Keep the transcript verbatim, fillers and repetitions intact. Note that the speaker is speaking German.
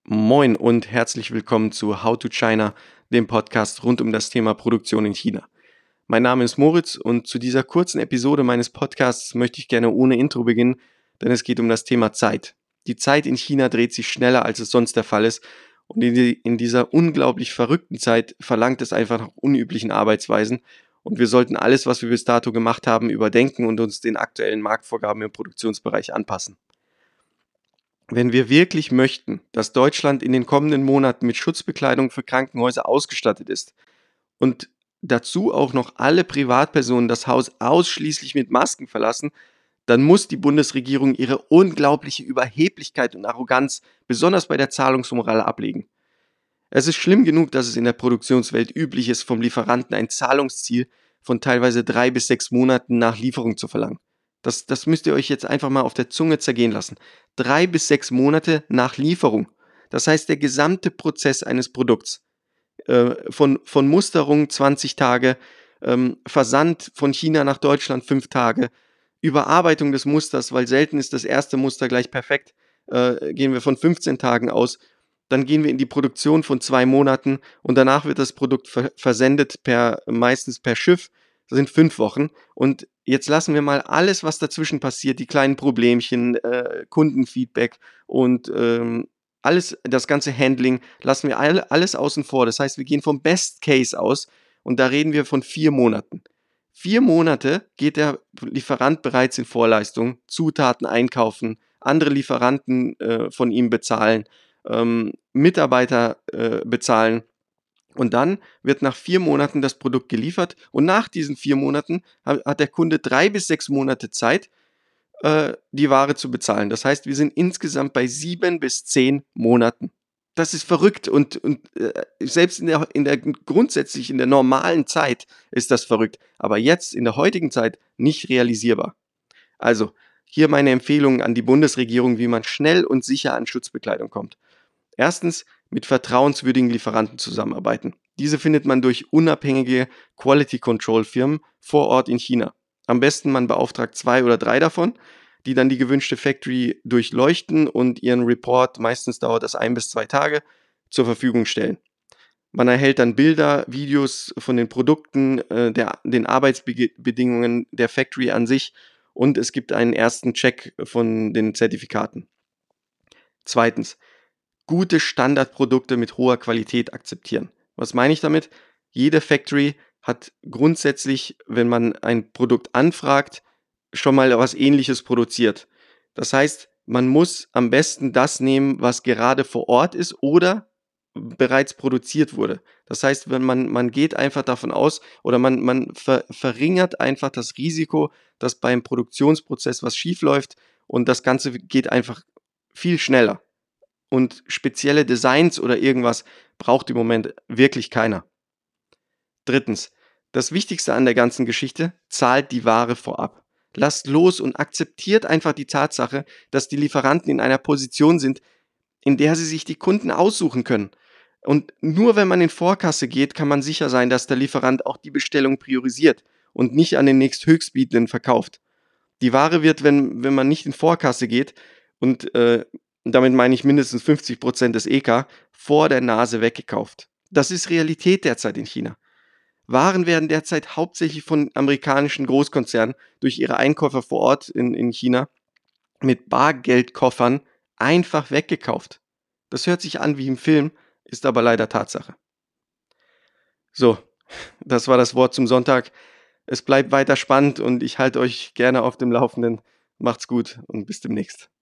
Moin und herzlich willkommen zu How to China, dem Podcast rund um das Thema Produktion in China. Mein Name ist Moritz und zu dieser kurzen Episode meines Podcasts möchte ich gerne ohne Intro beginnen, denn es geht um das Thema Zeit. Die Zeit in China dreht sich schneller, als es sonst der Fall ist, und in, die, in dieser unglaublich verrückten Zeit verlangt es einfach nach unüblichen Arbeitsweisen, und wir sollten alles, was wir bis dato gemacht haben, überdenken und uns den aktuellen Marktvorgaben im Produktionsbereich anpassen. Wenn wir wirklich möchten, dass Deutschland in den kommenden Monaten mit Schutzbekleidung für Krankenhäuser ausgestattet ist und dazu auch noch alle Privatpersonen das Haus ausschließlich mit Masken verlassen, dann muss die Bundesregierung ihre unglaubliche Überheblichkeit und Arroganz besonders bei der Zahlungsmoral ablegen. Es ist schlimm genug, dass es in der Produktionswelt üblich ist, vom Lieferanten ein Zahlungsziel von teilweise drei bis sechs Monaten nach Lieferung zu verlangen. Das, das müsst ihr euch jetzt einfach mal auf der Zunge zergehen lassen. Drei bis sechs Monate nach Lieferung. Das heißt, der gesamte Prozess eines Produkts, äh, von, von Musterung zwanzig Tage, ähm, Versand von China nach Deutschland fünf Tage, Überarbeitung des Musters, weil selten ist das erste Muster gleich perfekt, äh, gehen wir von fünfzehn Tagen aus. Dann gehen wir in die Produktion von zwei Monaten und danach wird das Produkt ver- versendet per, meistens per Schiff. Das sind fünf Wochen. Und jetzt lassen wir mal alles, was dazwischen passiert, die kleinen Problemchen, äh, Kundenfeedback und ähm, alles, das ganze Handling, lassen wir all, alles außen vor. Das heißt, wir gehen vom Best Case aus und da reden wir von vier Monaten. Vier Monate geht der Lieferant bereits in Vorleistung, Zutaten einkaufen, andere Lieferanten äh, von ihm bezahlen, ähm, Mitarbeiter äh, bezahlen. Und dann wird nach vier Monaten das Produkt geliefert und nach diesen vier Monaten hat, hat der Kunde drei bis sechs Monate Zeit, äh, die Ware zu bezahlen. Das heißt, wir sind insgesamt bei sieben bis zehn Monaten. Das ist verrückt und, und äh, selbst in der, in der grundsätzlich in der normalen Zeit ist das verrückt. Aber jetzt in der heutigen Zeit nicht realisierbar. Also hier meine Empfehlung an die Bundesregierung, wie man schnell und sicher an Schutzbekleidung kommt. Erstens, mit vertrauenswürdigen Lieferanten zusammenarbeiten. Diese findet man durch unabhängige Quality Control Firmen vor Ort in China. Am besten man beauftragt zwei oder drei davon, die dann die gewünschte Factory durchleuchten und ihren Report, meistens dauert das ein bis zwei Tage, zur Verfügung stellen. Man erhält dann Bilder, Videos von den Produkten, äh, der, den Arbeitsbedingungen der Factory an sich und es gibt einen ersten Check von den Zertifikaten. Zweitens, gute Standardprodukte mit hoher Qualität akzeptieren. Was meine ich damit? Jede Factory hat grundsätzlich, wenn man ein Produkt anfragt, schon mal was Ähnliches produziert. Das heißt, man muss am besten das nehmen, was gerade vor Ort ist oder bereits produziert wurde. Das heißt, wenn man, man geht einfach davon aus oder man, man ver, verringert einfach das Risiko, dass beim Produktionsprozess was schief läuft und das Ganze geht einfach viel schneller. Und spezielle Designs oder irgendwas braucht im Moment wirklich keiner. Drittens, das Wichtigste an der ganzen Geschichte, zahlt die Ware vorab. Lasst los und akzeptiert einfach die Tatsache, dass die Lieferanten in einer Position sind, in der sie sich die Kunden aussuchen können. Und nur wenn man in Vorkasse geht, kann man sicher sein, dass der Lieferant auch die Bestellung priorisiert und nicht an den nächsthöchstbietenden verkauft. Die Ware wird, wenn, wenn man nicht in Vorkasse geht, und äh, damit meine ich mindestens fünfzig Prozent des E K, vor der Nase weggekauft. Das ist Realität derzeit in China. Waren werden derzeit hauptsächlich von amerikanischen Großkonzernen durch ihre Einkäufer vor Ort in, in China mit Bargeldkoffern einfach weggekauft. Das hört sich an wie im Film, ist aber leider Tatsache. So, das war das Wort zum Sonntag. Es bleibt weiter spannend und ich halte euch gerne auf dem Laufenden. Macht's gut und bis demnächst.